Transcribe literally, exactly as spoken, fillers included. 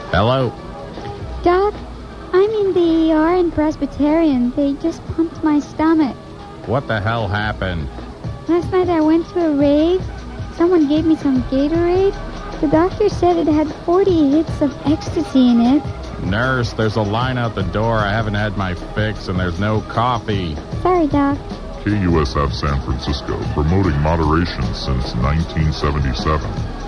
Hello? Doc, I'm in the E R in Presbyterian. They just pumped my stomach. What the hell happened? Last night I went to a rave. Someone gave me some Gatorade. The doctor said it had forty hits of ecstasy in it. Nurse, there's a line out the door. I haven't had my fix, and there's no coffee. Sorry, Doc. K U S F San Francisco, promoting moderation since nineteen seventy-seven.